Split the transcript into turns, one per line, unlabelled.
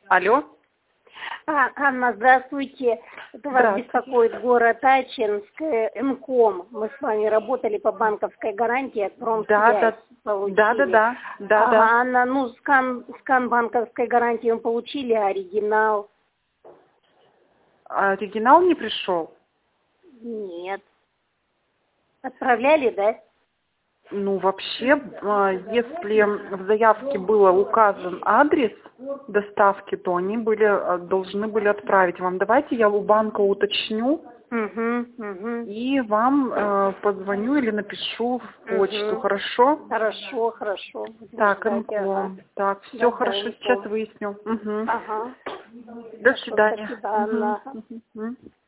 Алло.
Анна, здравствуйте. Это вас беспокоит город Ачинск, МКОМ. Мы с вами работали по банковской гарантии от Промсвязь.
Да.
Анна, ну скан банковской гарантии мы получили, оригинал?
Оригинал не пришел?
Нет. Отправляли, да?
Ну, вообще, если в заявке был указан адрес доставки, то они должны были отправить вам. Давайте я у банка уточню и вам позвоню или напишу в почту, хорошо?
Хорошо.
Так, МКОМ. Так, все хорошо, сейчас выясню.
Ага.
До свидания.
Спасибо, Анна.